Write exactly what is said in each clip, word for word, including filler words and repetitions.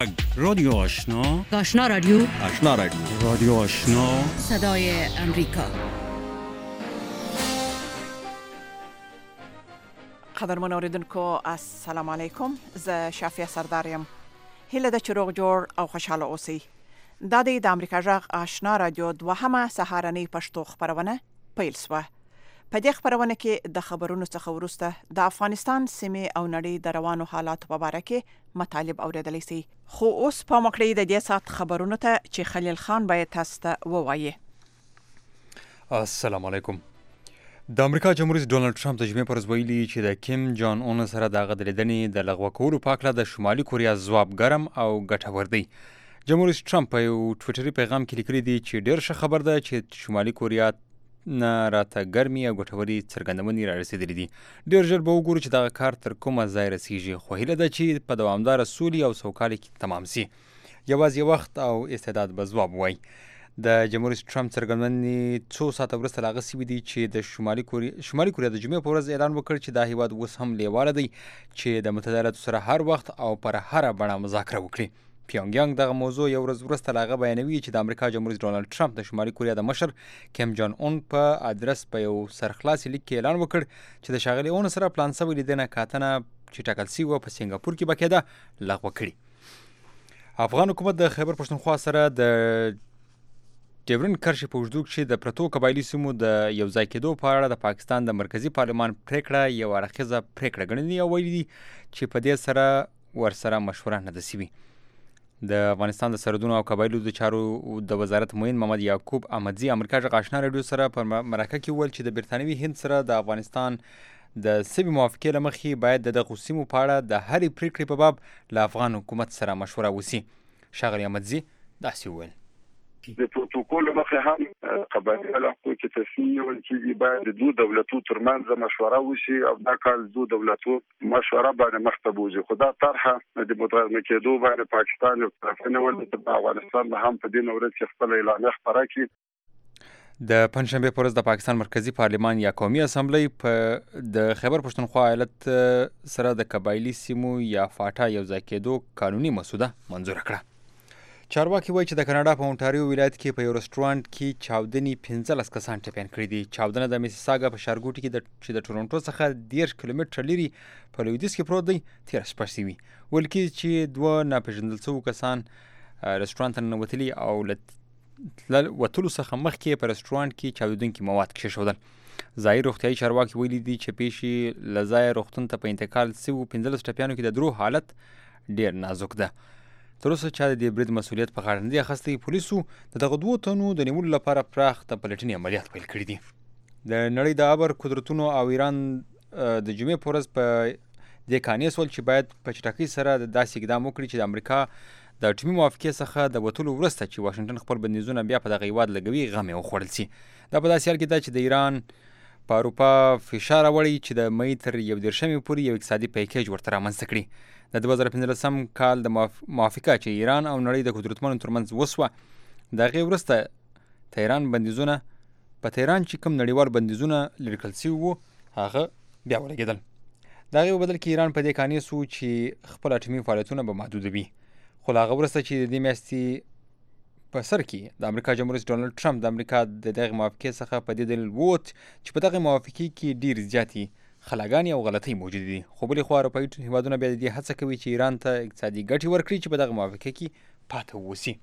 رادیو آشنا، آشنا رادیو، آشنا رادیو، رادیو آشنا، صدای امریکا. قدرمن اوریدونکو السلام علیکم. زه شافیه سردارم. هیله د چروغ جوړ او خوشاله اوسئ. دا د امریکا جغ آشنا رادیو دوهمه سهارنۍ پښتو خبرونه پیل شوه. په دې خبرونه کې د خبرونو څخه وروسته د افغانستان سیمه او نړۍ د روانو حالات په اړه کې مطالب اوریدلی سي. خو اوس په مکړې د دې سات خبرونو ته چې خلیل خان باید تاسو ته ووایي. السلام علیکم. د امریکا جمهور رئیس ډونالد ټرمپ د جمعې پر ورځ ویلي چې د کیم جان اون سره د هغه د لیدنې د لغوه کولو په هکله د شمالي کوریا ځواب ګرم او ګټور دی. جمهور رئیس ټرمپ په یو ټویټري پیغام کې لیکلي دي چې ډېر ښه خبر ده چې شمالي کوریا نه راته ګرمي او ګټورې څرګندونې را رسېدلې دي. ډېر ژر به وګورو چې دغه کار تر کومه ځای رسېږي، خو هیله ده چې په دوامداره سولې او سوکالۍ کې تمام سي. یوازې وخت او استعداد به ځواب وایي. د جمهور رئیس ټرمپ څرګندونې څو ساعته وروسته له هغه سوي دي چې د شمالي کوریا شمالي کوریا د جمعې په ورځ اعلان وکړ چې دا هیواد اوس هم لیواله دی چې د متحده ایالاتو سره هر وخت او پر هره بڼه مذاکره وکړي. پیونګیانګ دغه موضوع یو ورځ وروسته له هغه بیانوي چې د امریکا جمهور رئیس ډونالد ټرمپ د شمالي کوریا د مشر کیم جان اون په ادرس په یو سرخلاصي لیک کې اعلان وکړ چې د ښاغلي اون سره پلان سوې لیدنه کاتنه چې ټاکل سوې وه په سنګاپور کې به کېده لغوه کړي. افغان حکومت د خیبر پښتونخوا سره د ډیورن کرښې په اوږدو کښې د پرتو قبایلي سیمو د یو ځای کېدو په اړه د پاکستان د مرکزي پارلمان پرېکړه یو اړخیزه پرېکړه ګڼلې او ویلي دي چې په دې سره ورسره مشوره نه ده سوي. د افغانستان د سرحدونو او قبایلو د چارو د وزارت معین محمد یعقوب احمدزي امریکا جغ آشنا رادیو سره په مرکه کې وویل چې د برتانوي هند سره د افغانستان د سوي موافقې له مخې باید د دغو سیمو په اړه د هرې پرېکړې په باب له افغان حکومت سره مشوره وسي. ښاغلي احمدزي داسې وویل: د پروتوکول مخه هم قبایل حقوق کې تصمیم ول چې باید د دوه دولتونو ترمنځ مشوره وشي او دا کال دوه دولتونو مشوره باندې مخته بوزي. خو دا طرحه د مترجمه کېدو باندې پاکستان او طرفونه ول د افغانستان هم په دې نورت کې خپل اعلان خبره کړي. د پنځشنبه پر ورځ د پاکستان مرکزی پارلمان یا قومي اسمبلی په د خیبر پښتونخوا ایالت سره د قبایلي سیمو یا فاټا یو ځای کېدو قانوني مسوده منظور کړه. چارواکي وایي چې د کاناډا په اونټاریو ولایت کې په یو رسټورانټ کې چاودنې پنځلس کسان ټپیان کړي دي. چاودنه د میسیساګا په ښارګوټي کې چې د ټورنټو څخه دېرش کیلومتره لرې په لویدیځ کې پروت دی تېره شپه شوي. ویل کېږي چې دوه ناپېژندل شوي کسان رسټورانټ ته ننوتلي او له وتلو څخه مخکې په رسټورانټ کې چاودونکي مواد کېښودل. ځایي روغتیایي چارواکي ویلي دي چې پیښې له ځایه روغتون ته په انتقال شویو پنځلس ټپیانو کې د درو حالت ډېر نازک ده. تر اوسه چا د دې برید مسؤلیت په غاړه نه دی اخیستی. پولیسو د دغه دوو تنو د نیولو لپاره پراخ د پلټنې عملیات پیل کړي دي. د نړۍ د ابر قدرتونو او ایران د جمعې په ورځ په دې قانع سول چې باید په چټکۍ سره داسې اقدام وکړي چې د امریکا د اټومي موافقې څخه د وتلو وروسته چې واشنګټن خپل بندیزونه بیا په دغه هیواد لګوي غم یې وخوړل سي. دا په داسې حال کې ده چې د ایران په اروپا فشار راوړی چې د مۍ تر یو دېرشمې پورې یو اقتصادي پیکیج ورته رامنځته کړي. د دوه زره پنځلسم کال د موافقه چې ایران او نړۍ د قدرتمنو ترمنځ وسوه د هغې وروسته تهران بندیزونه په تهران چې کوم نړیوال بندیزونه لرې کړل سوي وو هغه بیا ولګېدل. د هغې په بدل کې ایران په دې قانع سو چې خپل اټومي فعالیتونه به محدودوي. خو له هغه وروسته چې د دې میاشتې په سر کې د امریکا جمهور رئیس ډونالد ټرمپ د امریکا د دغې موافقې څخه په دې دلیل ووت چې په دغې موافقې کې ډېرې زیاتې خلاګانې او غلطۍ موجودې دي. خو بلې خوا اروپایي هیوادونه بیا د دې هڅه کوي چې ایران ته اقتصادي ګټې ورکړي چې په دغه موافقه کې پاته واوسي.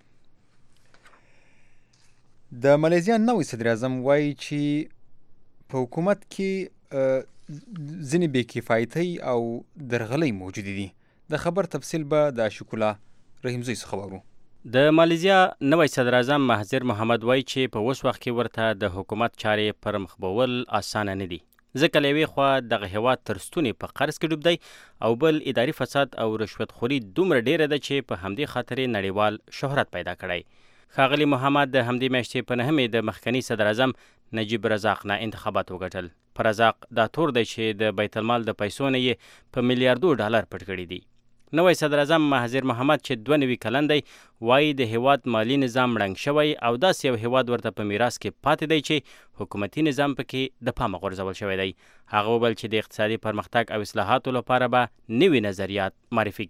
د مالیزیا نوی صدر اعظم وایي چې په حکومت کې ځینې بې کفایتۍ او درغلۍ موجودې دي. د خبر تفصیل به د شکولا رحیمزی څخه واورو. د مالیزیا نوی صدر اعظم مهزیر محمد وایي چې په اوس وخت کې ورته د حکومت چارې پر مخ بیول اسانه نه دي، ځکه له یوې خوا دغه هیواد تر ستونې په قرض کې ډوب دی او بل اداري فساد او رشوت خوري دومره ډیره ده چې په همدې خاطر یې نړیوال شهرت پیدا کړی. ښاغلي محمد د همدې میاشتې په نهمې د مخکني صدر اعظم نجیب رزاق نه انتخابات وګټل. په رزاق دا تور دی چې د بیت المال د پیسو نه یې په میلیاردو ډالر پټ کړي دي. نوی صدر اعظم مهزیر محمد چې دوه نوي کلن دی وایي د هیواد مالی نظام ړنګ شوی او داسې یو هیواد ورته په میراث کې پاتې دی چې حکومتي نظام پکې د پامه غورځول شوی دی. هغه وویل چې د اقتصادي پرمختګ او اصلاحاتو لپاره به نوي نظریات معرفي کړي.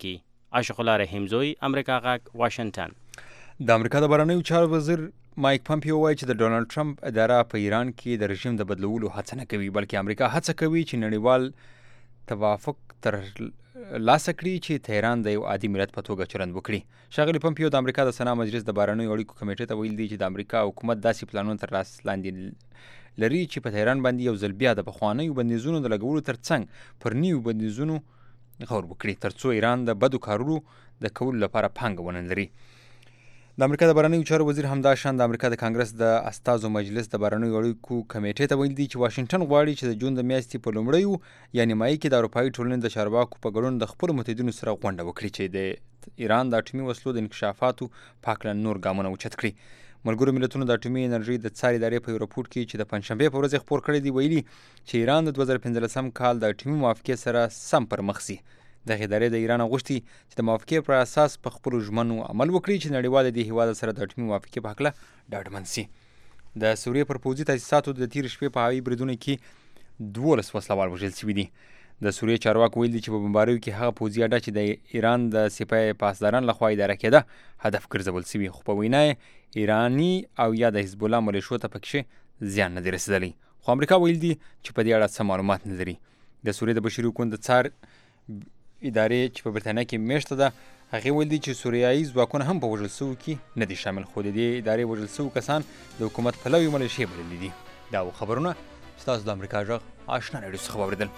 عاشق الله رحیمزوی، امریکا غږ، واشنگټن. د امریکا د بهرنیو چارو وزیر مایک پمپیو وایي چې د ډونالډ ټرمپ اداره په ایران کې د رژیم د بدلولو هڅه نه کوي، بلکې امریکا هڅه کوي چې نړیوال توافق تر لاسه کړي چې تهران د یو عادي ملت په توګه چلند وکړي. ښاغلي پمپیو د امریکا د سنا مجلس د بهرنیو اړیکو کمیټې ته ویلي دي چې د امریکا حکومت داسې پلانونه تر لاس لاندې لري چې په تهران باندې یو ځل بیا د پخوانیو بندیزونو د لګولو ترڅنګ پر نویو بندیزونو غور وکړي، ترڅو ایران د بدو کارونو د کولو لپاره پانګه ونه لري. د امریکا د بهرنیو چارو وزیر همداشان د امریکا د کانګرس د استازو مجلس د بهرنیو اړیکو کمیټې ته ویلي دي چې واشنګټن غواړي چې د جون د میاشتې په لومړیو یا نیمایي کې د اروپایي ټولنې د چارواکو په ګډون د خپلو متحدینو سره غونډه وکړي چې د ایران د اټومي وسلو د انکشافاتو په هکله نور ګامونه اوچت کړي. ملګرو ملتونو د اټومي انرژۍ د څار ادارې په یو راپور کې چې د پنجشنبې په ورځ خپور کړی دی ویلي چې ایران د دوه زره پنځلسم کال د اټومي موافقې سره سم پر مخ ځي. دغه ادارې د ایران غوښتي چې د موافقې پر اساس په خپلو ژمنو عمل وکړي چې نړیوال د دې هیواد سره د اټومي موافقې په هکله ډاډمن سي. د سوریې پر پوځي تاسیساتو د تېرې شپې په هوایي بریدونو کې دولس وسلوال وژل شوي دي. د سوریې چارواکو ویلي چې په بمباریو کې هغه پوځي اډه چې د ایران د سپاه پاسداران لخوا اداره کېده هدف ګرځول شوي، خو په وینا یې ایراني او یا د حزب الله ملیشو ته پکې زیان نه دی رسېدلی. خو امریکا ویل دي چې په دې اړه څه معلومات نه لري. د سوریې د بشري حقوقو د څار ادارې چې په برتانیا کې میشته ده هغې ویل دي چې سوریایي ځواکونه هم په وژل سوو کې نه دي شامل، خو د دې ادارې وژل سوو کسان د حکومت پلوي ملیشې بللي دي. دا و خبرونه چې تاسو د امریکا غږ آشنا راډیو څخه واورېدل.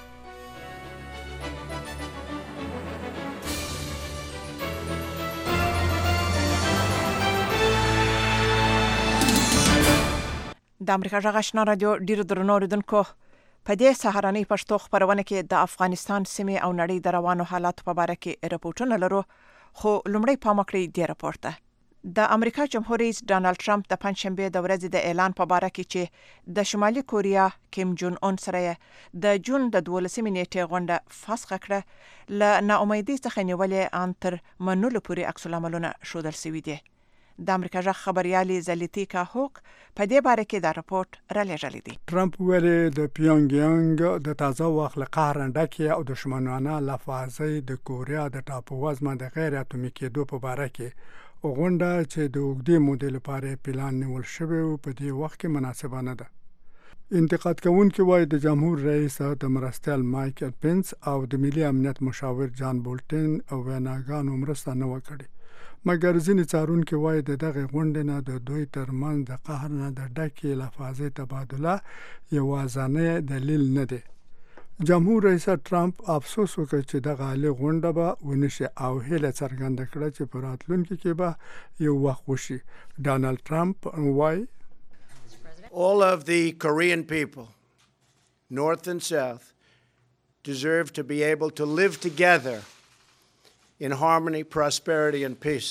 د امریکا غږ آشنا راډیو ډیرو درنو اوریدونکو، په دې سهارنۍ پښتو خبرونه کې د افغانستان سیمې او نړۍ د روانو حالاتو په اړه کې راپورټونه لرو، خو لومړی پام وکړئ د راپور ته. د امریکا جمهور رئیس ډانلډ ټرمپ د پنځشنبې د ورځې د اعلان په اړه کې چې د شمالي کوریا کیم جون اون سره د جون د دولسمې نیټې غونډه فسخ کړه، له ناامیدۍ څخه نیولې ان تر منلو پورې عکس العملونه ښودل شوي دي. د امریکا غږ خبريالي زلیتیکا هوک په دې باره کې دا راپورټ را لېږلی دی. ټرمپ ویلي د پیونګیانګ د تازه وخت له قهر ډکې او دښمنانه لفاظۍ د کوریا د ټاپووزمه د غیر اتومي کېدو په باره کې غونډه چې د اوږدې مودې لپاره پلان نیول شوی و په دې وخت کې مناسبه نه ده. انتقاد کوونکي وایي د جمهور رئیس د مرستیال مایکل پنس او د ملي امنیت مشاور جان بولټن او ویناګانو مرسته نه وکړي، مګر ځینې څارونکي وایي د دغې غونډې نه د دوی ترمنځ د قهر نه د ډکې لفاظۍ تبادله یوازینی دلیل نه دی. جمهور رئیس ټرمپ افسوس وکړ چې دغه عالي غونډه به ونه شي او هیله څرګنده کړه چې په راتلونکي کې به یو وخت وشي. ډانلډ ټرمپ وایي All of the Korean people, north and south, deserve to be able to live together in harmony, prosperity and peace.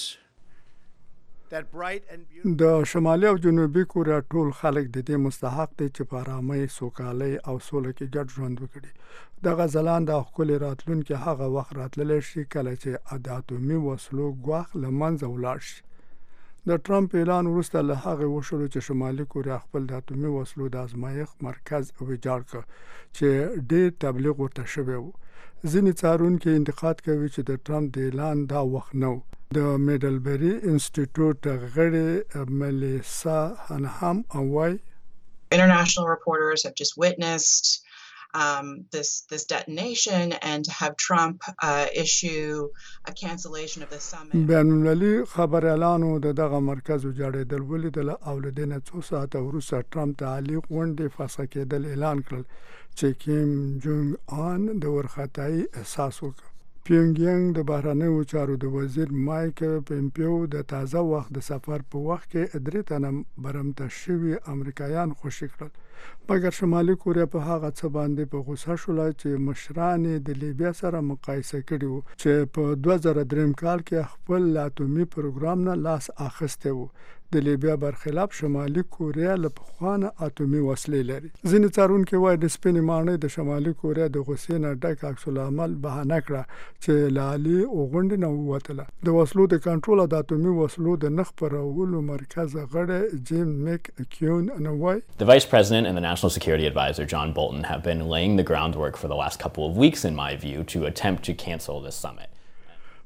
That bright and beautiful د شمالي او جنوبي کوریا ټول خلک د دې مستحق دي چې په آرامۍ، سوکالۍ او سوله کې ګډ ژوند وکړي. دغه ځلانده او ښکلي راتلونکي هغه وخت راتللی شي کله چې د اتومي وسلو ګواښ له منځه ولاړ شي. د ټرمپ اعلان وروسته له هغې وشولو چې شمالي کوریا خپل د اتومي وسلو د ازمایښت مرکز ویجاړ کړ چې ډېر تبلیغ ورته شوی و. ځینې څارونکي انتقاد کوي چې د ټرمپ د اعلان دا وخت نه و. د میډلبري انسټیټیوټ غړې ملیسا هنهم وایي International reporters have just witnessed um, this this detonation, and to have Trump uh, issue a cancellation of the summit. بین المللي خبريالانو د دغه مرکز وجاړېدل ولیدل او له دې نه څو ساعته وروسته ټرمپ د عالي غونډې فسخ کېدل اعلان کړل چې کیم جونګ ان د ورختایي احساس وکړ. پیونګیانګ د بهرنیو چارو د وزیر مایک پمپیو د تازه وخت د سفر په وخت کې درې تنه برمته شوي امریکایان خوشي کړل، مګر شمالي کوریا په هغه څه باندې په غوسه شوله چې مشران د لیبیا سره مقایسه کړي وو چې په دوه زره درې کال کې خپل اتومي پروګرام نه لاس اخیستی وو. د لیبیا برخلاف شمالي کوریا له پخوانه اتومي وسلې لري. ځینې څارونکي وایي د سپینې ماڼۍ د شمالي کوریا د غوسې نه ډک عکس العمل بهانه کړه چې له عالي غونډې نه ووتله. د وسلو د کنټرول او د اتومي وسلو د نه خپرولو مرکز غړی جیم میک کیون وایي The Vice President and the National Security Advisor John Bolton have been laying the groundwork for the last couple of weeks, in my view, to attempt to cancel this summit.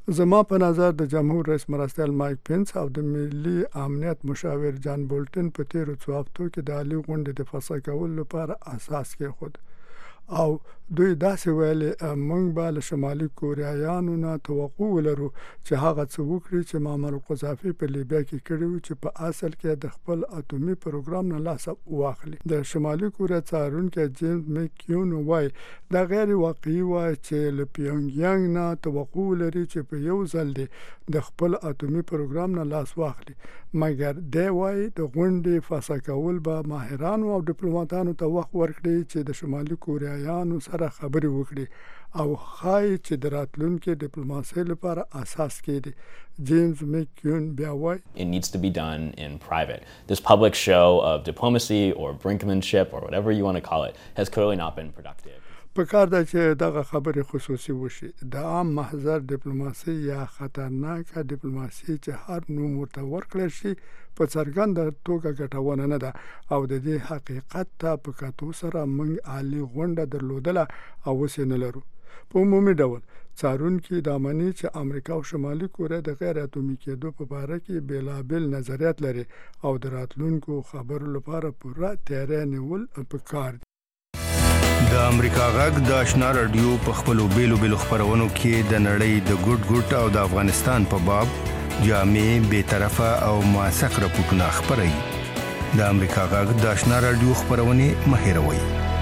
زما په نظر د جمهور رئیس مرستیال مایک پینس او د ملي امنیت مشاور جان بولټن په تیرو څو هفتو کې د عالی غونډې د فساد کولو لپاره اساس کې خود او دوی داسې ویلي موږ به له شمالي کوریایانو نه توقع ولرو چې هغه څه وکړي چې معمر القذافي په لیبیا کې کړي وو چې په اصل کې د خپل اټومي پروګرام نه لاس واخلي. د شمالي کوریا څارونکي جیمز میکیون وایي دا غیر واقعي وایي چې له پیونګ یانګ نه توقع ولري چې په یو ځل دی د خپل اټومي پروګرام نه لاس واخلي، مګر دی وایي د غونډې فساد کول به ماهرانو او ډیپلوماټانو ته وخت ورکړي چې د شمالي کوریایانو سره خبرې وکړي او خای چې د راتلونکي ډیپلوماسۍ لپاره اساس کېدي. جیمز میکیون بیا وایي It needs to be done in private. This public show of diplomacy or brinkmanship or whatever you want to call it has clearly not been productive. په کار ده چې دغه خبرې خصوصي وشي. د عام محضر ډیپلوماسي یا خطرناکه ډیپلوماسي چې هر نوم ورته ورکړل شي په څرګنده توګه ګټونه نه ده او د دې حقیقت ته په کتو سره موږ عالی غونډه درلودله او اوس یې نه لرو. په عمومي ډول څارونکي دا مني چې امریکا او شمالي کوریا د غیر اټومي کېدو په باره کې بیلابیل نظریات لري او د راتلونکو خبرو لپاره پوره تیاری نیول پکار دي. د امریکا غږ د آشنا رادیو په خپلو بیلو بیلو خبرونو کې د نړۍ د ګډ ګډ او د افغانستان په باب جامع، بې طرفه او موثق راپورټونه خپروي. د امریکا غږ د آشنا رادیو خبرونه مه هېروئ.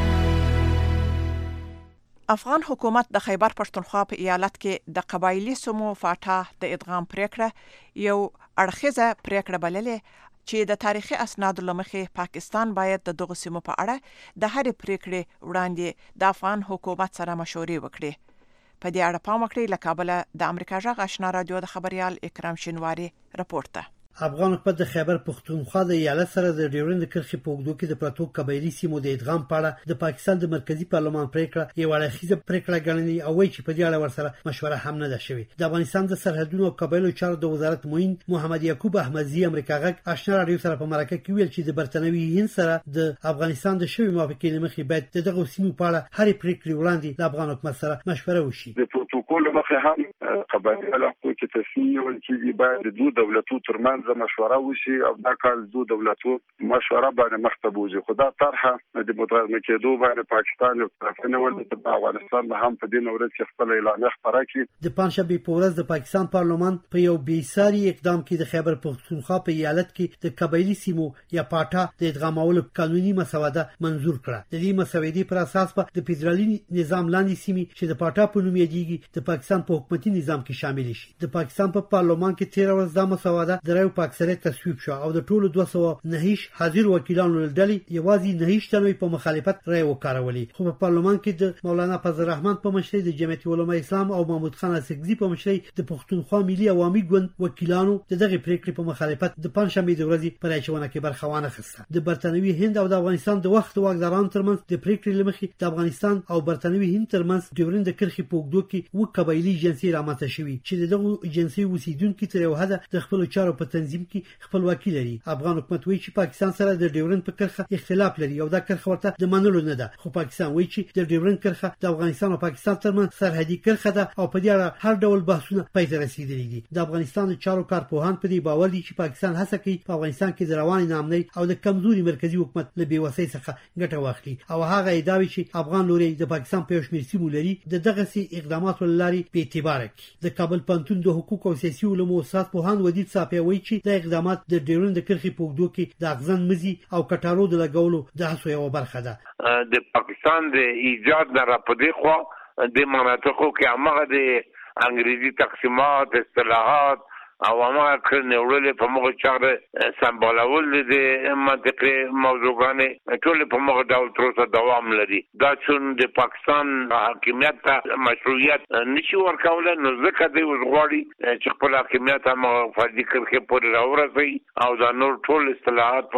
افغان حکومت د خیبر پښتونخوا په ایالت کې د قبایلی سمو فاټا د ادغام پریکړه یو اړخیزه پریکړه بللې چې د تاریخي اسنادو لمخې پاکستان باید د دغه سیمو په اړه د هرې پریکړې وړاندې د افغان حکومت سره مشورې وکړي. په دې اړه پام وکړئ. له کابل د امریکا غږ آشنا رادیو د خبريال اکرام شینواری رپورټ ده. افغان حکومت د خیبر پښتونخوا د ایالت سره د ډیورند کرښې په اوږدو کې د پراتو قبایلی سیمو د ادغام په اړه د پاکستان د مرکزی پارلمان پریکړه یو اړخیزه پریکړه ګڼلې او وایي چې په دې اړه ورسره مشوره هم نه ده شوې. د افغانستان د سرحدونو او قبایلو چارو د وزارت معین محمد یعقوب احمدزی امریکا غږ آشنا رادیو سره په مرکه کې ویل چې د برتنوي هند سره د افغانستان د شوی موافقې لمخې باید دغه سیمو په اړه هرې پریکړې وړاندې د افغان حکومت سره مشوره وشي. د پروتوکول مخه هم قبایل حقوق کې تصفیه ولکې باید د دوه دولتونو ترمنځ مشوره وشي او دا کال دوه دولتونو مشوره باندې مختبوزي. خدا طرحه د متغیر کېدو باندې پاکستان او طرفونه ولته د افغانستان به هم په دې نورې چې خپل اعلان خبره کړي. د پنځشنبه په ورځ د پاکستان پارلمان په یو بیساري اقدام کې د خیبر پښتونخوا په ایالت کې د قبایلی سیمو یا پاټا د ادغامولو قانوني مسوده منزور کړه. د دې مسودې پر اساس په د فدرالي نظام لاندې سیمې چې د پاټا په نوم یادېږي د پاکستان په حکومتي نظام کې شامل شي. د پاکستان په پارلمان کې تیر ورځ د مسوده د رایو په اکثریت تصویب شو او د ټولو دوه سوه نهه حاضر وکیلانو لړۍ یوازې نهه تنوي په مخالفت رای وکړولې. خو په پارلمان کې د مولانا فضل الرحمن په مشرۍ د جمعیت علماء اسلام او محمود خان اسقزي په مشرۍ د پښتونخوا ملي عوامي ګوند وکیلانو د دغه پریکړې په مخالفت د پنځشنبه د ورځې په رایچونه کې برخه وانخسته. د برتنوي هند او د افغانستان د وخت واکدارانو ترمنځ د پریکړې لمخې د افغانستان او برتنوي هند ترمنځ ډیورند کرښې په اوږدو کې و قبایلی جنسي رامنځته شوي چې دغه جنسي اوسیدونکو تر یو حده د خپل چارو په تنظیم کې خپلواکي لري. افغان حکومت وایي چې پاکستان سره د ډیورند په کرښه اختلاف لري او دا کرښه ورته د منلو نه ده. خو پاکستان وایي چې د ډیورند کرښه د افغانستان او پاکستان ترمنځ سرحدي کرښه ده او په دې اړه هر ډول بحثونه پای ته رسیدلي دي. د افغانستان د چارو کارپوهان په دې باور دي چې پاکستان هڅه کوي په افغانستان کې د رواني نامنۍ او د کمزوري مرکزی حکومت له بیوسۍ څخه ګټه واخلي او هغه ادعاوي چې افغان لوري د پاکستان په شمیر سیمو لري د دغه سي اقداماتو لاري په اعتبار کې د کابل پانتون د حقوق او سیاسي علومو استاد پوهان ودید صافي وایي چې د اقدامات د ډیورند کرښې په اوږدو کې د اغزن مزي او کټارو د لګولو د هڅو یو برخه ده. د پاکستان د ایجاد نه را پدې خو د مناطقو کې هغه د انګریزي تقسیمات اصطلاحات او هغه کړنې وړلې په موږ چاره سمبالول د منطقې موضوعګانې ټول په موږ ډول تر اوسه دوام لري. دا چې د پاکستان حاکمیت ته مشروعیت نشي ورکولای نو ځکه دوی وغواړي چې خپل حاکمیت هم فردي کرښې پورې راورسوي او دا نور ټول اصطلاحات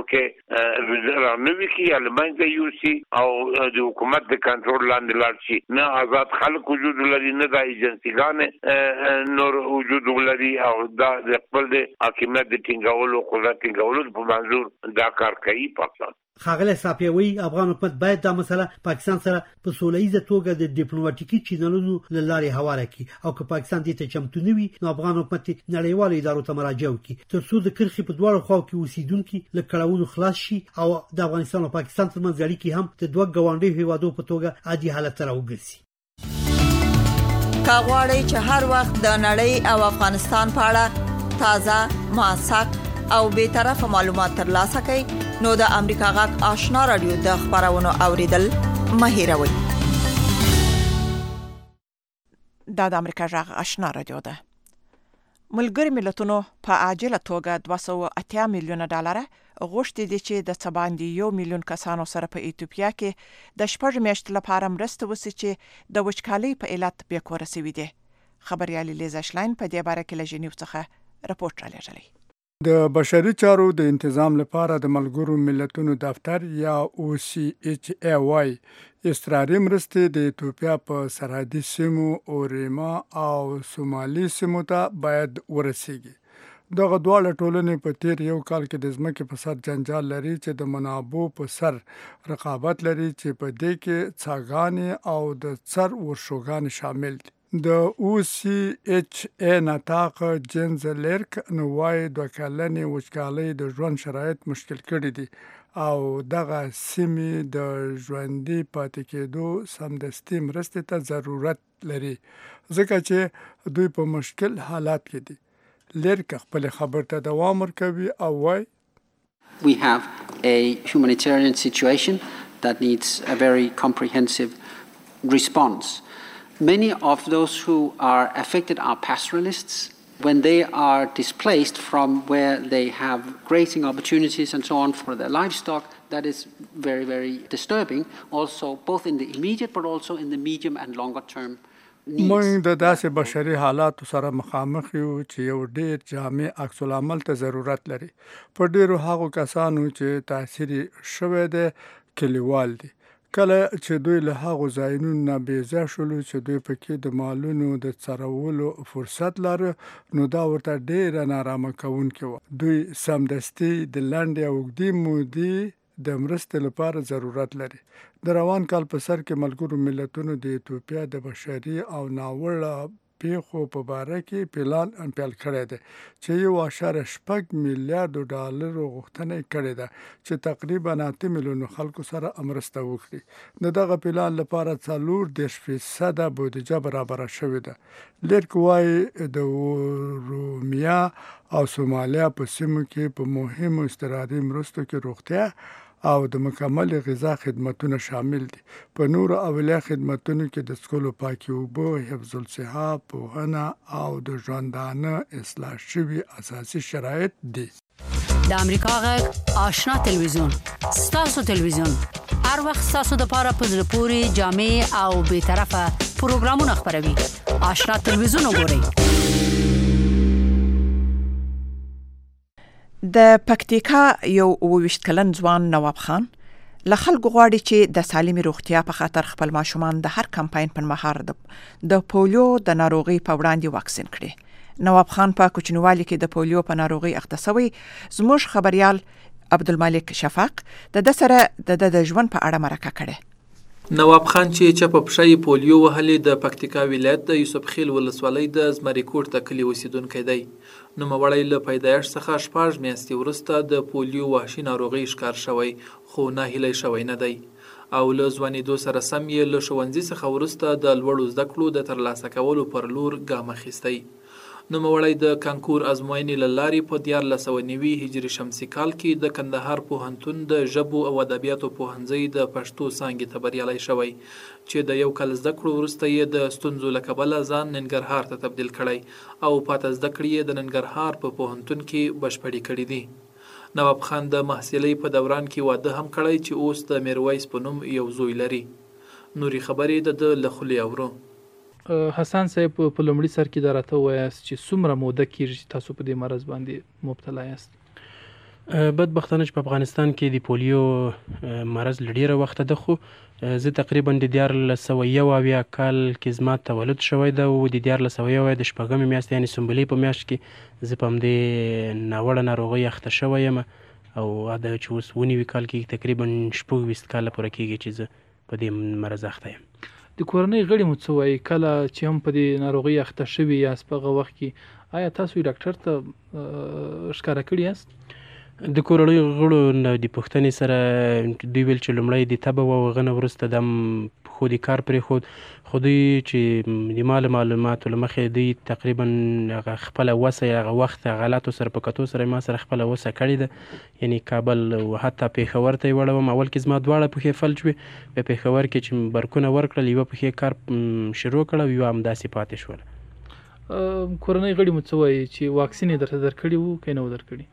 پکې رانوي کړي المنځه یوسي او د حکومت د کنټرول لاندې لاړ شي. نه آزاد خلک وجود لري نه د ایجنسیګانې نور وجود لري او دا د خپل د حاکمیت د ټینګولو قدرت ټینګولو په منظور دا کار کوي پاکستان. ښاغلی صافیوي افغان حکومت باید دا مسله پاکستان سره په سوله ییزه توګه د ډیپلوماټیکي چینلونو له لارې هواره کړي او که پاکستان دې ته چمتو نه وي نو افغان حکومت نړیوالو ادارو ته مراجعه وکړي تر څو د کرښې په دواړو خواو کې اوسیدونکي له کړاوونو خلاص شي او د افغانستان او پاکستان ترمنځ اړیکې هم د دوه ګاونډیو هیوادو په توګه عادي حالت ته راوګرځي. که غواړئ چې هر وخت د نړۍ او افغانستان په اړه تازه موثق او به طرفه معلومات ترلاسه کړئ نو د امریکا غږ آشنا رادیو د خبرونو اوریدل مه هېروئ. دا د امریکا غږ آشنا رادیو ده. ملګری ملتونو په عاجله توګه دوه سوه اتیا میلیونه ډالر غوښتي دي چې د څه باندې یو میلیون کسانو سره په ایتوپیا کې د شپږ میاشتو لپاره مرسته وشي چې د وچکالۍ په علت بې کوره شوي دي. خبريالي لیزا شلاین په دې باره کې له ژنیو څخه راپورټ رالیږلی. د بشري چارو د تنظیم لپاره د ملګرو ملتونو دفتر یا او سی ایچ ای واي اضطراري مرستې د ایتوپیا په سرحدي سیمو اوریما او سومالي سیمو ته باید ورسیږي. دغه دواړه ټولنې په تیر یو کال کې د ځمکې په سر جنجال لري چې د منابعو په سر رقابت لري چې په دې کې څاګانې او د څر ورشوګانې شامل دي. د او سی ایچ ای نطاق جنز لرک نو وايي دوه کلنې وچکالۍ د ژوند شرایط مشکل کړي دي او دغه سیمې د ژوندي پاتې کېدو سمدستي مرستې ته ضرورت لري ځکه چې دوی په مشکل حالات کې دي. لرک خپل خبر ته دوام ورکوي او وايي We have a humanitarian situation that needs a very comprehensive response. Many of those who are affected are pastoralists. When they are displaced from where they have grazing opportunities and so on for their livestock, that is very, very disturbing, also both in the immediate but also in the medium and longer term. موږ د داسې بشري حالاتو سره مخامخ یو چې یو ډېر جامع عکس العمل ته ضرورت لري. په ډېرو هغو کسانو چې تاثیر شوی دی کلیوال دي. کله چې دوی له هغو ځایونو نه بېځای شولو چې دوی پکې د مالونو د څرولو فرصت لري نو دا ورته ډېره نارامه کوونکې وه. دوی سمدستي د لنډې او اوږدې مودې د مرستې لپاره ضرورت لري. د روان کال په سر کې ملګرو ملتونو د ایتوپیا د بشري او ناوړه پیښو په باره کې پلان پیل کړی دی چې یو اشاره شپږ میلیارډ ډالرو غوښتنه کړې ده چې تقریبا اته میلیون خلکو سره مرسته وکړي. د دغه پلان لپاره څلور دېرش فیصده بودیجه برابره شوې ده. لرک وايي د اورومیا او سومالیا په سیمو کې په مهمو اضطراري مرستو کې روغتیا او د مکمل غذا خدمتونه شامل دي. په نورو اولیه خدمتونو کې د څښلو پاکې اوبه، حفظ الصحه، پوهنه او د ژوندانه اصلاح شوي اساسي شرایط دي. د امریکا غږ آشنا تلویزیون ستاسو تلویزیون هر وخت ستاسو د پاره په زړه پورې جامع او به طرفه پروګرامونه خبروي. آشنا تلویزیون وګورئ. د پکتیکا یو اوویشت کلن ځوان نواب خان له خلکو غواړي چې د سالمې روغتیا په خاطر خپل ماشومان د هر کمپاین په مهار د پولیو د ناروغي په وړاندې واکسین کړي. نواب خان په کوچنیوالي کې د پولیو په ناروغي اخته شوی. زموږ خبريال عبدالمالک شفاق د د سره د د ژوند په اړه مرکه کړي. نواب خان چې چپ په شای پولیو وهلې د پکتیکا ولایت د یوسف خیل ولسوالۍ د زمری کوټ ته کلی اوسیدونکی دی. نو مړی له پیدایښت څخه شپږ میاشتې وروسته د پولیو وحشي ناروغي ښکار شوی خو ناهیلی شوی نه دی او له ځوانېدو سره سم یې له ښوونځي څخه وروسته د لوړو زده کړو د ترلاسه کولو پر لور ګام اخیستی. نوموړی د کانکور ازموینې له لارې په دیارلس سوه نوي هجري شمسي کال کې د کندهار پوهنتون د ژبو او ادبیاتو پوهنځي د پښتو څانګې ته بریالی شوی چې د یو کال زده کړو وروسته یې د ستونزو له کبله ځان ننګرهار ته تبدیل کړی او پاته زده کړې یې د ننګرهار په پوهنتون کې بشپړې کړي دي. نواب خان د محصلۍ په دوران کې واده هم کړی چې اوس د میرویس په نوم یو زوی لري. نوري خبرې د ده له خولې اورو. حسن صاحب په لومړي سر کې دا راته ووایاست چې څومره موده کېږي چې تاسو په دې مرض باندې مبتلا یاست؟ بدبختانه چې په افغانستان کې د پولیو مرض له ډېره وخته ده، خو زه تقریبا د دیارلس سوه یو اویا کال کې زما تولد شوی ده او د دیارلس سوه یو اویا د شپږمې میاشتې یعنې سنبلې په میاشت کې زه په همدې ناوړه ناروغۍ اخته شوی یم او دا چې اوس اووه نوي کال کې تقریبا شپږ ویشت کاله پوره کېږي چې زه په دې مرض اخته یم. د کورنۍ غړي مو څه وایي کله چې هم په دې ناروغۍ اخته شوي یاست په هغه وخت کې آیا تاسو یې ډاکټر ته ښکاره کړي یاست؟ د کورنۍ غړو نه د پوښتنې سره دوی ویل چې لومړی د تبه و او هغه نه وروسته د خو د کار پرېښود، خو دوی چې د ما له معلوماتو له مخې دوی تقریبا هغه خپله وسه یا هغه وخت حالاتو سره په کتو سره ما سره خپله وسه کړې ده، یعنې کابل او حتی پېښور ته یې وړوم. اول کې زما دواړه پښې فلج وې، په پېښور کې چې برکونه ورکړل یوه پښې کار شروع کړه او یوه همداسې پاتې شوله. کورنۍ غړي مو څه وایي چې واکسین یې درته درکړي وو که یې نه و درکړي؟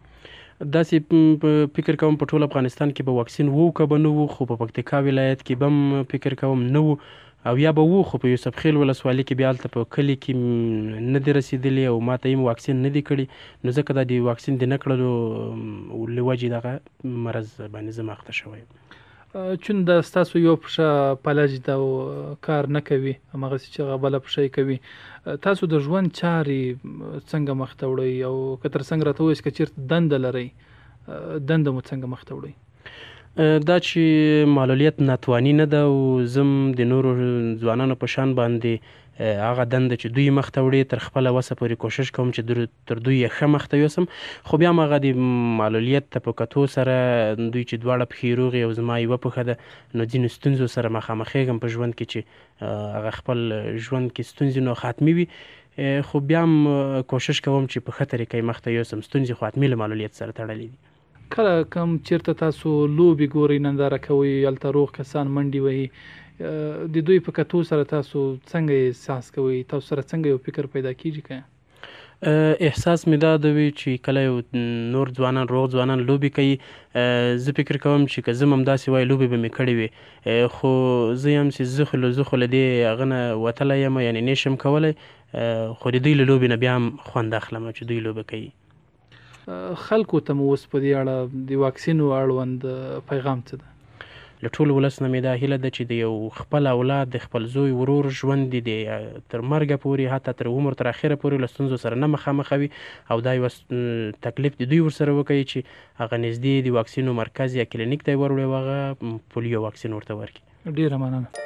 داسې فکر کوم په ټول افغانستان کې به واکسین وو که به نه وو، خو په پکتیکا ولایت کې به هم فکر کوم نه وو او یا به وو، خو په یوسف خیل ولسوالۍ کې بیا هلته په کلي کې نه دي رسېدلي او ما ته یې واکسین نه دي کړي، نو ځکه دا د واکسین د نه کړلو له وجې دغه مرض باندې زه مخته شوی یم. چون د ستاسو یو پښه فلج ده او کار نه کوي، هماغسې چې هغه بله پښه یې کوي، تاسو د ژوند چارې څنګه مخته وړئ او که تر څنګ راته ووایاست که چېرته دنده لرئ دنده مو څنګه مخته وړئ؟ دا چې معلولیت ناتواني نه ده او زه هم د نورو ځوانانو په شان باندې هغه دنده چې دوی مخته وړي تر خپله وسه پورې کوشش کوم چې تر دوی یې ښه مخته یوسم، خو بیا هم هغه د معلولیت ته په کتو سره دوی چې دواړه پښې روغې او زما یوه پښه ده، نو ځینو ستونزو سره مخامخېږم په ژوند کې چې هغه خپل ژوند کې ستونزې نو ختمي وي، خو بیا هم کوشش کوم چې په ښه طریقه یې مخته یوسم. ستونزې خو حتمي له معلولیت سره تړلې دي. کله کوم چېرته تاسو لوبې ګورئ، ننداره کوئ، هلته روغ کسان منډې وهي، د دوی په کتو سره تاسو څنګه احساس کوئ؟ تاسو سره څنګه یو فکر پیدا کېږي که احساس مې دا د وي چې کله یو نور ځوانان روغ ځوانان لوبې کوي، زه فکر کوم چې که زه هم همداسې وای لوبې به مې کړې وي، خو زه یم چې زه خو له زه خو له دې هغه نه وتلی یم، یعنې نه شم کولی، خو د دوی له لوبې نه بیا هم خوند اخلم چې دوی لوبه کوي. خلکو ته مو اوس په دې اړه د واکسینو اړوند پیغام څه ده؟ له ټول ولس نه مې دا هیله ده چې د یو خپل اولاد د خپل زوی ورور ژوند د تر مرګه پورې حتی تر عمر تر اخره پورې له ستونزو سره نه مخامخ وي او دا یو تکلیف د دوی ورسره وکړي چې هغه نږدې د واکسینو مرکز یا کلینیک ته یې ور وړي او هغه پولیو واکسین ورته ورکړي. ډېره مننه.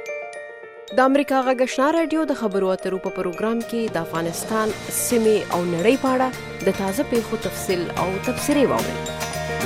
د امریکا غږ آشنا رادیو د خبرو اترو په پروګرام کې د افغانستان سیمې او نړۍ په اړه د تازه پیښو تفصیل او تبصرې واورئ.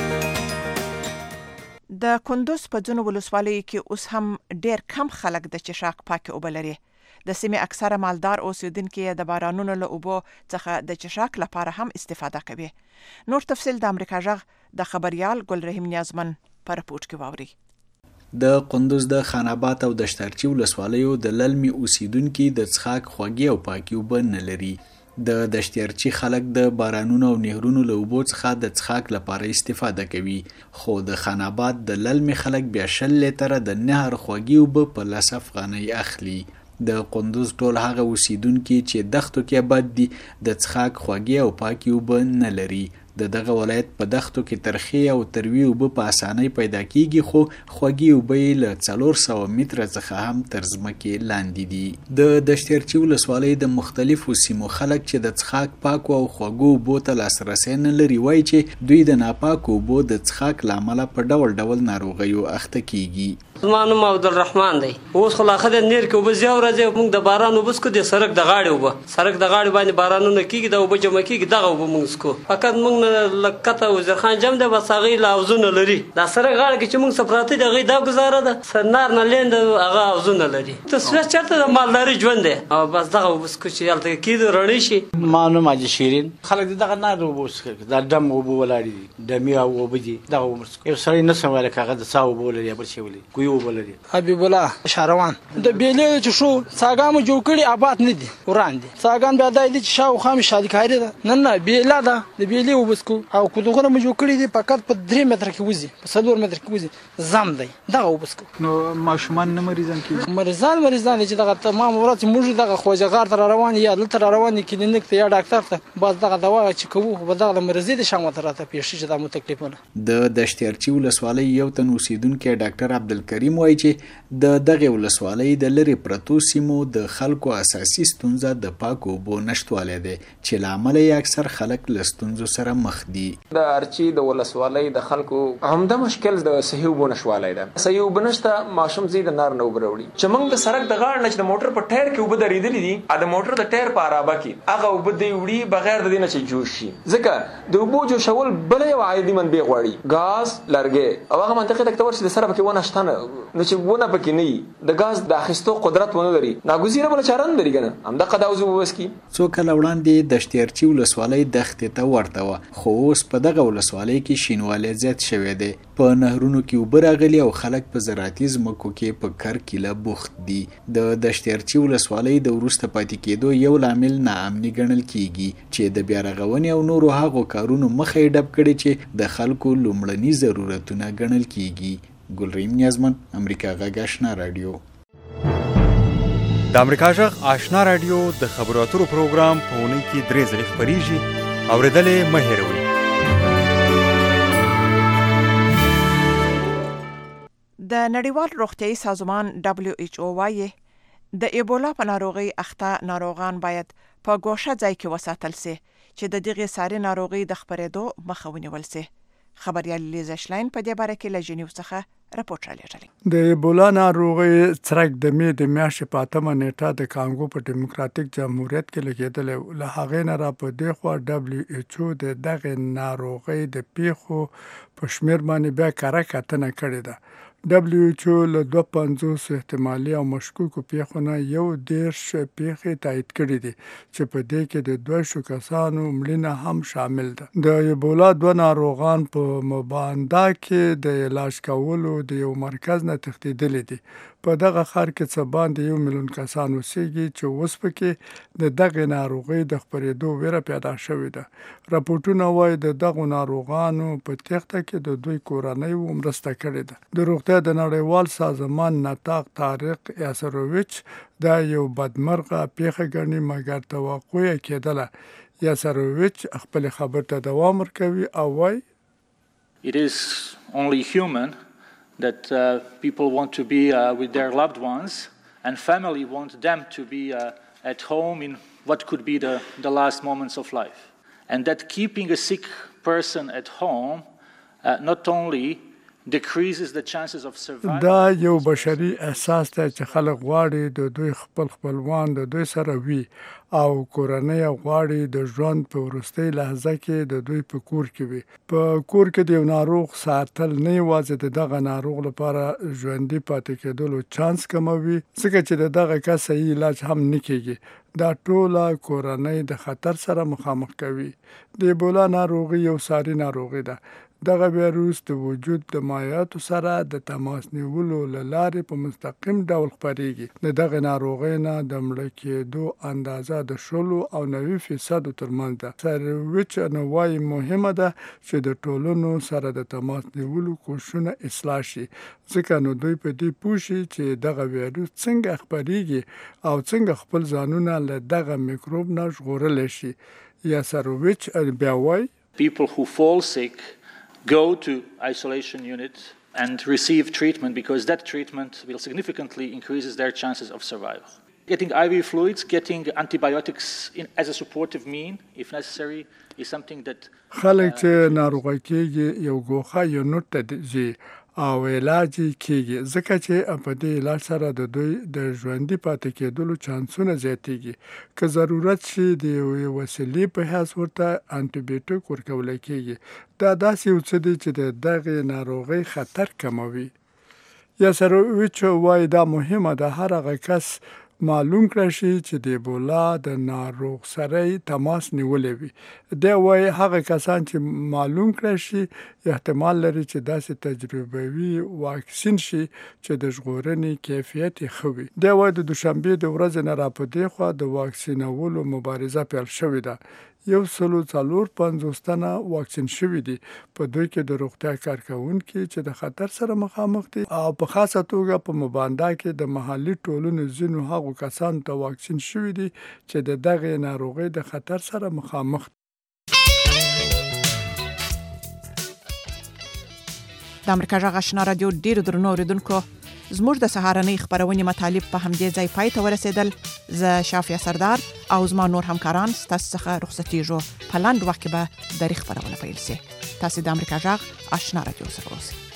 د کندوز په ځینو ولسوالیو کې اوس هم ډېر کم خلک د چشاک پاکې اوبه لري. د سیمې اکثره مالدار اوسیدونکي د بارانونو له اوبو څخه د چشاک لپاره هم استفاده کوي. نور تفصیل د امریکا غږ د خبريال ګل رحیم نیازمن په رپورټ کې واوري. د قندوز د خان آباد او دشتارچی ولسوالیو د للمي اوسیدونکي د څښاک خوږې او پاکې اوبه نه لري. د دشتارچی خلک د بارانونو او نهرونو له اوبو څخه د څښاک لپاره استفاده کوي، خو د خان آباد د للمي خلک بیا شل لیتره د نهر خوږې اوبه په لس افغانۍ اخلي. د قندوز ټول هغه اوسیدونکي چې دښتو کې آباد دي د څښاک خوږې او پاکې اوبه نه لري. د دغه ولایت په دښتو کې ترخې او تروي اوبه په اسانۍ پیدا کیږي، خو خوږې اوبه یې له څلور سوه متره څخه هم تر ځمکې لاندې دي. د دشتارچي ولسوالۍ د مختلفو سیمو خلک چې د څښاک پاکو او خوږو اوبو ته لاسرسی نه لري وایي چې دوی د ناپاکو اوبو د څښاک له امله په ډول ډول ناروغیو اخته کیږي. زما نوم عبدالرحمن دی. اوس خو لا ښه دی، نیر کې اوبه زیات راځي، موږ د باران اوبه څښو، د سړک د غاړې اوبه سړک د غاړې باندې بارانونه کېږي، د اوبه جمع کېږي، دغه اوبه موږ څښو. فقط موږ نه لکته وزیرخان جام دی، بس هغې له حوضونه لري. دا سړک غاړه کې چې موږ څه پراته دي هغې دا ګزاره ده، نار نه لیند هغه حوضونه لري. تصویر چېرته د مالداري ژوند دی او بس دغه اوبه څښو چې هلته کېږي رڼې شي. ما نوم حاجي شیرین. خلک د دغه نار اوبه څښي، دا ډم اوبه ولاړې دي، ډمي اوبه دي، دغه اوبه څښو. یو سړی نه سم ویلی که هغه د څا اوبه ولري یا بل شی ولري، کوی وبلري حبیب الله شاروان د بیلې چې شو څاګام جوړ کړي آباد نه دي وران دي څاګان بیا دای دي چې شاو خام شادکاری ده نه نه بیلا ده د بیلې وبسکو او کدوغه مو جوړ کړي دي فقط په درې متر کې وځي په څلور متر کې وځي زم دی دغه وبسکو نو ماشومان نه مریضان کیږي مریضان مریضان چې دغه تمام ورځ موږ دغه خوځغار تر روان یا دلته روان کلینیک ته یا ډاکټر ته باز دغه دوا چې کوو په دغه مریضي د شامه تر ته پیښ شي د مو تکلیفونه د دشتیارچی ولسوالۍ یو تن اوسیدونکو ډاکټر عبدالکریم وایي چې د دغه ولسوالۍ د لری پرتو سیمو د خلکو اساسي ستونزه د پاکو اوبو نشټوالی دی چې له امله یې اکثر خلک له ستونزو سره مخ دي. د ارچي د ولسوالۍ د خلکو همدا مشکل د صحي اوبو نشټوالی ده. صحي اوبه نشته ماشوم زی د نار نه اوبه راوړي چې موږ د سړک د غاړې نه چې د موټر په ټایر کې اوبه درېدلې دي ا د موټر د ټایر په عرابه کې هغه اوبه دی وړي بغیر د دې نه چې جوش شي ځکه د اوبو جوشول بل یو عادي منبع غواړي غاز لرګي او هغه منطقه ته تور چې د سره پکې ونه شته نو چې ونه پکې نه د غاز د اخیستو قدرت ونه لري ناګزیره بل چاره نه لري کنه همدا قداوز وبسکی څو کله وړاندې د شتیرچی ولسوالۍ دښتې ته ورته و خو اوس په دغه ولسوالۍ کې شینوالی زیات شوی دی په نهرونو کې اوبه راغلي او خلک په زراعتي ځمکو کې په کرکیله بوخت دي. د دشتیرچی ولسوالۍ د وروسته پاتې کېدو یو لامل ناامني ګڼل کیږي چې د بیا رغونې او نورو هغو کارونو مخه یې ډب کړي چې د خلکو لومړني ضرورتونه ګڼل کیږي. ګلریم نیازمن امریکا غږ آشنا رادیو. د امریکا غږ آشنا رادیو د خبرو اترو پروګرام په اونۍ کې درې ځلې خپریږي اورېدلې مه هېروئ. د نړیوال روغتیايي سازمان دبليو ایچ او وايي د ایبولا په ناروغي اخته ناروغان باید په ګوښه ځای کې وساتل شي چې د دغه ساري ناروغي د خپرېدو مخه ونیول شي. خبريال لیزا شلاین په دې باره کې له جنیو څخه راپورټ رالیږلی. د ایبولا ناروغي څرک د می د میاشتې په اتمه نیټه د کانګو په ډیموکراتیک جمهوریت کې لګېدلی. له هغې نه را په دې خوا دبليو ایچ او د دغه ناروغۍ د پیښو په شمېر باندې بیا کره کتنه کړې ده. دبليو ایچ او له دوه پنځوس احتمالي او مشکوکو پیښو نه یو دېرش پیښې تایید کړي دي چې په دې کې د دوه شو کسانو مړینه هم شامل ده. د ایبولا دوه ناروغان په مباندا کې د علاج کولو د یو مرکز نه تښتېدلي دي. په دغه ښار کې څه باندې یو میلیون کسان اوسېږي چې اوس پکې د دغه ناروغۍ د خپرېدو ویره پیدا شوې ده. راپورټونه وایي د دغو ناروغانو په تېښته کې د دوی کورنۍ مرسته کړې ده. د روغتیا د نړیوال سازمان نطاق طارق یاسروویچ دا یو بدمرغه پیښه ګڼي مګر توقع یې کېدله. یاسروویچ خپل خبر ته دوام ورکوي او وایي It is only human that uh, people want to be uh, with their loved ones and family want them to be uh, at home in what could be the, the last moments of life. And that keeping a sick person at home uh, not only decreases the chances of survival. دا یو بشري احساس دی چې خلک غواړي د دوی خپل خپلوان د دوی سره وي او کورنۍ غواړي د ژوند په وروستۍ لحظه کې د دوی په کور کې وي. په کور کې د یو ناروغ ساتل نه یوازې د دغه ناروغ لپاره ژوندي پاتې کېدلو چانس کموي ځکه چې د دغه کس صحیح علاج هم نه کېږي. دا ټوله کورنۍ د خطر سره مخامخ کوي. د ایبولا ناروغي یو ساري ناروغي ده. دغه ویروس د وجود د مایعاتو سره د تماس نیولو له لارې په مستقیم ډول خپریږي. د دغه ناروغۍ نه د مړه کېدو اندازه د شلو او نوي فیصدو ترمنځ ده. سرویچ نو وایي مهمه ده چې د ټولنو سره د تماس نیولو کوښښونه اصلاح شي ځکه نو دوی په دې پوه شي چې دغه ویروس څنګه خپریږي او څنګه خپل ځانونه له دغه میکروب نه ژغورلی شي. یا سرویچ بیا وایي People who fall sick go to isolation units and receive treatment because that treatment will significantly increases their chances of survival. Getting I V fluids, getting antibiotics in, as a supportive mean, if necessary, is something that خلک چې ناروغه کېږي یو ګوښه یونټ ته ځي او علاج کېږي ځکه چې په دې علاج سره د دوی د ژوندي پاتې کېدلو چانسونه زیاتېږي. که ضرورت شي د یوې وسیلې په حیث ورته انټي بیوټیک ورکولی کېږي. دا داسې یو څه دی چې د دغې ناروغۍ خطر کموي. یاسروویچ وایي دا مهمه ده هر هغه کس معلوم کړی شي چې د ایبولا د ناروغ سره تماس نیولې وي. دا وایي هغه کسان چې معلوم کړی شي احتمال لري چې داسې تجربوي واکسین شي چې د ژغورنې کیفیت یې ښه وي. دا وایي د دوشنبې د ورځې نه راپدې خوا د واکسینولو مبارزه پیل شوې ده. یو سلو څلور پنځوس تنه واکسین شوي دي. په دوی کې د روغتیا کارکونکي چې د خطر سره مخامخ دي او په خاصه توګه په مباندا کې د محلي ټولنو ځینو هغو کسانو ته واکسین شوي دي چې د دغې ناروغۍ د خطر سره مخامخ دي. د امریکا غږ آشنا رادیو ډیرو درنو اوریدونکو، زموږ د سهارنۍ خبرونې مطالب په همدې ځای پای ته ورسېدل. زه شافیه سردار او زما نور همکاران ستاسو څخه رخصتېږو. په لاندې وخت کې به درې خبرونه پیل شي. تاسو د امریکا غږ آشنا رادیو سره اوسئ.